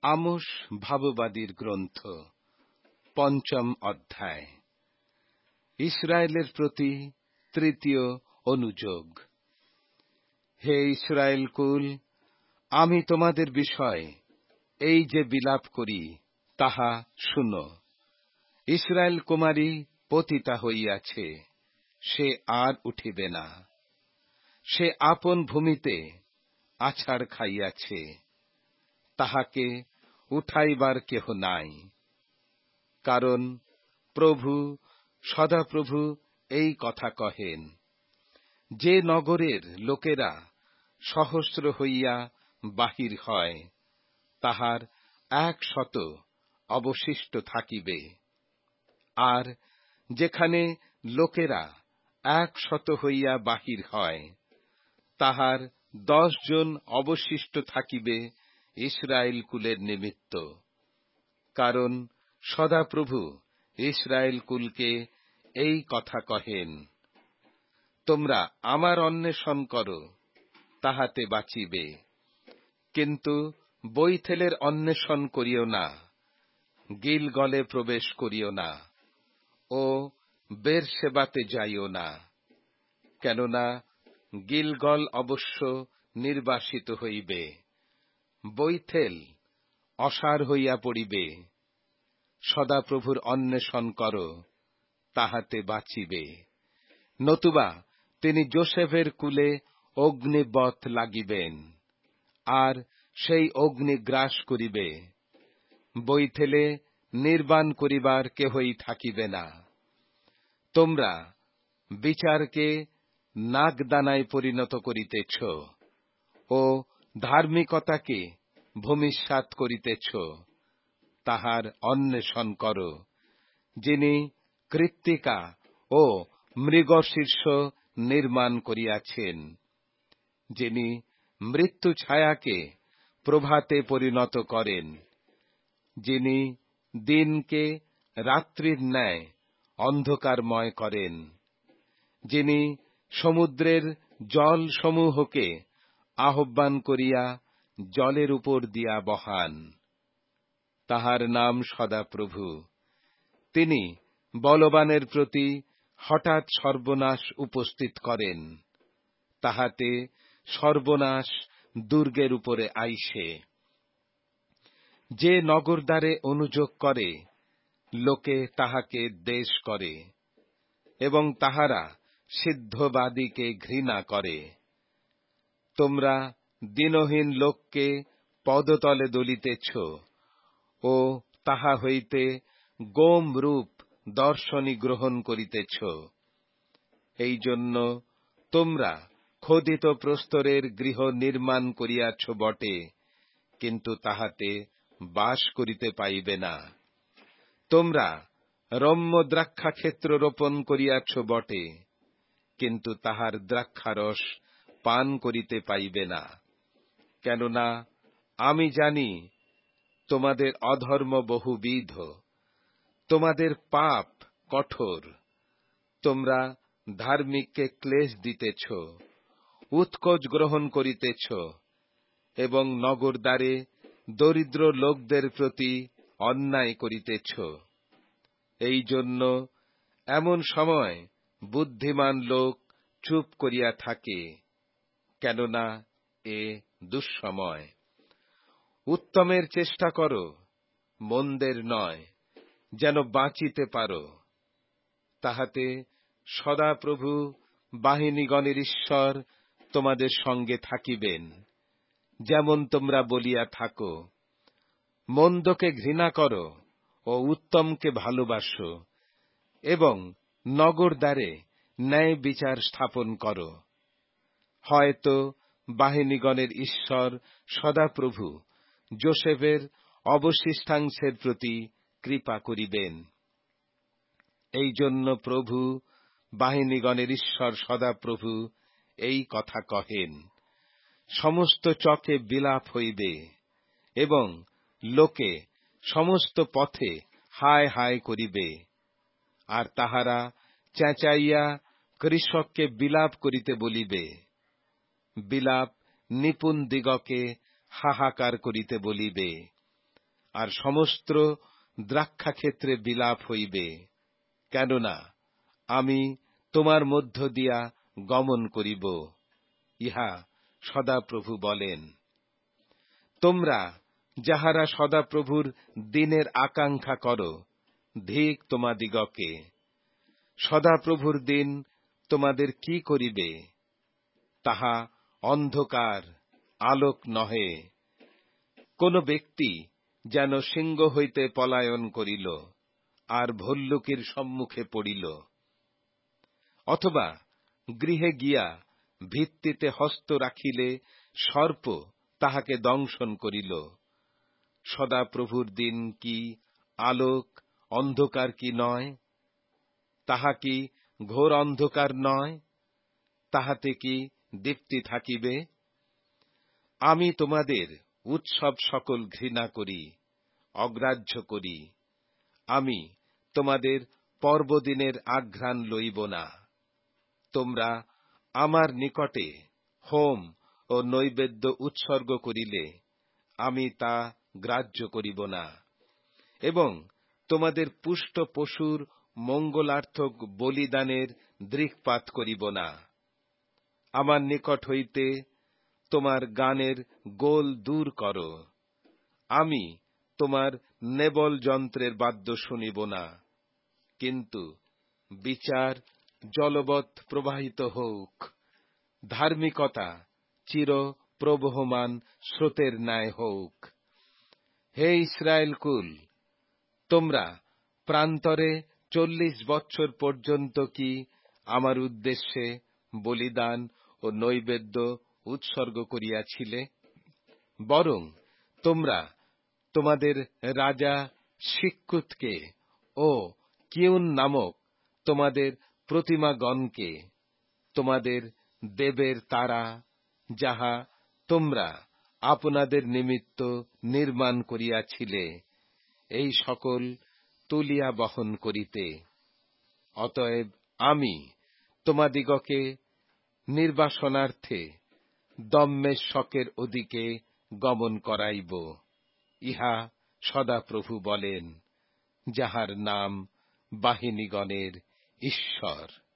Amos ভাববাদীর গ্রন্থ, পঞ্চম অধ্যায়। ইসরায়েলের প্রতি তৃতীয় অনুযোগ। হে ইসরায়েল কুল, আমি তোমাদের বিষয় এই যে বিলাপ করি, তাহা শুনো। ইসরায়েল কুমারী পতিতা হইয়াছে, সে আর উঠিবে না। সে আপন ভূমিতে আছাড় খাইয়াছে, তাহাকে উঠাইবার কেহ নাই। কারণ প্রভু, সদাপ্রভু এই কথা কহেন, যে নগরের লোকেরা সহস্র হইয়া বাহির হয়, তাহার 100 অবশিষ্ট থাকিবে। আর যেখানে লোকেরা 100 হইয়া বাহির হয়, তাহার 10 জন অবশিষ্ট থাকিবে ইসরায়েল কুলের নিমিত্ত। কারণ সদাপ্রভু ইসরায়েল কুলকে এই কথা কহেন, তোমরা আমার অন্বেষণ করো, তাহাতে বাঁচিবে। কিন্তু বৈথেলের অন্বেষণ করিও না, গিলগলে প্রবেশ করিও না, ও বেরশেবাতে যাইও না। কেননা গিলগল অবশ্য নির্বাসিত হইবে, বৈথেল অসার হইয়া পড়িবে। সদাপ্রভুর অন্বেষণ কর, তাহাতে বাঁচিবে। নতুবা তিনি যোসেফের কুলে অগ্নিবৎ লাগিবেন, আর সেই অগ্নি গ্রাস করিবে। বৈথেলে নির্বাণ করিবার কেহই থাকিবে না। তোমরা বিচারকে নাগদানায় পরিণত করিতেছ, ও ধার্মিকতাকে ভূমিসাৎ করিতেছ। তাহার অন্বেষণ কর, যিনি কৃত্তিকা ও মৃগশীর্ষ নির্মাণ করিয়াছেন, যিনি মৃত্যু ছায়াকে প্রভাতে পরিণত করেন, যিনি দিনকে রাত্রির ন্যায় অন্ধকারময় করেন, যিনি সমুদ্রের জল সমূহকে আহ্বান করিয়া জলের উপর দিয়া বহান। তাহার নাম সদাপ্রভু। তিনি বলবানের প্রতি হঠাৎ সর্বনাশ উপস্থিত করেন, তাহাতে সর্বনাশ দুর্গের উপরে আইসে। যে নগরদ্বারে অনুযোগ করে, লোকে তাহাকে দেশ করে, এবং তাহারা সিদ্ধবাদীকে ঘৃণা করে। তোমরা দীনহীন লোককে পদতলে দলিতেছ, ও তাহা হইতে গোম রূপ দর্শনী গ্রহণ করিতেছ। এই জন্য তোমরা খোদিত প্রস্তরের গৃহ নির্মাণ করিয়াছ বটে, কিন্তু তাহাতে বাস করিতে পাইবে না। তোমরা রম্য দ্রাক্ষাক্ষেত্র রোপণ করিয়াছ বটে, কিন্তু তাহার দ্রাক্ষারস পান করিতে পাইবে না। কেননা আমি জানি তোমাদের অধর্ম বহুবিধ, তোমাদের পাপ কঠোর। তোমরা ধার্মিককে ক্লেশ দিতেছ, উৎকোচ গ্রহণ করিতেছ, এবং নগরদ্বারে দরিদ্র লোকদের প্রতি অন্যায় করিতেছ। এই জন্য এমন সময় বুদ্ধিমান লোক চুপ করিয়া থাকে, কেননা এ দুঃসময়। উত্তমের চেষ্টা করো, মন্দের নয়, যেন বাঁচিতে পারো। তাহাতে সদাপ্রভু বাহিনীগণের ঈশ্বর তোমাদের সঙ্গে থাকিবেন, যেমন তোমরা বলিয়া থাকো। মন্দকে ঘৃণা করো ও উত্তমকে ভালোবাসো, এবং নগরদ্বারে ন্যায় বিচার স্থাপন করো। হয়তো বাহিনীগণের ঈশ্বর সদাপ্রভু যোসেফের অবশিষ্টাংশের প্রতি কৃপা করিবেন। এই জন্য প্রভু, বাহিনীগণের ঈশ্বর সদাপ্রভু এই কথা কহেন, সমস্ত চকে বিলাপ হইবে, এবং লোকে সমস্ত পথে হায় হায় করিবে। আর তাহারা চেঁচাইয়া কৃষককে বিলাপ করিতে বলিবে, বিলাপ নিপুণ দিগকে হাহাকার করিতে বলিবে। আর সমস্ত দ্রাক্ষাক্ষেত্রে বিলাপ হইবে, কেননা আমি তোমার মধ্য দিয়া গমন করিব, ইহা সদাপ্রভু বলেন। তোমরা যাহারা সদাপ্রভুর দিনের আকাঙ্ক্ষা করো, ধিক তোমাদিগকে। সদাপ্রভুর দিন তোমাদের কি করিবে? তাহা অন্ধকার, আলোক নহে। কোন ব্যক্তি যেন সিংহ হইতে পলায়ন করিল, আর ভল্লুকের সম্মুখে পড়িল, অথবা গৃহে গিয়া ভিত্তিতে হস্ত রাখিলে সর্প তাহাকে দংশন করিল। সদাপ্রভুর দিন কি আলোক অন্ধকার কি নয়? তাহা কি ঘোর অন্ধকার নয়? তাহাতে কি দীপ্তি থাকিবে? আমি তোমাদের উৎসব সকল ঘৃণা করি, অগ্রাহ্য করি। আমি তোমাদের পর্বদিনের আঘ্রাণ লইব না। তোমরা আমার নিকটে হোম ও নৈবেদ্য উৎসর্গ করিলে আমি তা গ্রাহ্য করিব না, এবং তোমাদের পুষ্ট পশুর মঙ্গলার্থক বলিদানের দৃকপাত করিব না। আমার নিকট হইতে তোমার গানের গোল দূর কর। আমি তোমার নেবল যন্ত্রের বাদ্য শুনিব না, কিন্তু বিচার জলবৎ প্রবাহিত হোক, ধার্মিকতা চির প্রবহমান স্রোতের ন্যায় হোক। হে ইস্রায়েল কুল, তোমরা প্রান্তরে 40 বৎসর পর্যন্ত কি আমার উদ্দেশ্যে বলিদান ও নৈবেদ্য উৎসর্গ করিয়াছিলে? বরং তোমরা তোমাদের রাজা সিক্কুতকে ও কিউন নামক তোমাদের প্রতিমাগণকে, তোমাদের দেবের তারা, যাহা তোমরা আপনাদের নিমিত্ত নির্মাণ করিয়াছিলে, এই সকল তুলিয়া বহন করিতে। অতএব আমি তোমাদিগকে নির্বাসনার্থে দম্মেশকের ওদিকে গমন করাইব, ইহা সদাপ্রভু বলেন, যাহার নাম বাহিনীগণের ঈশ্বর।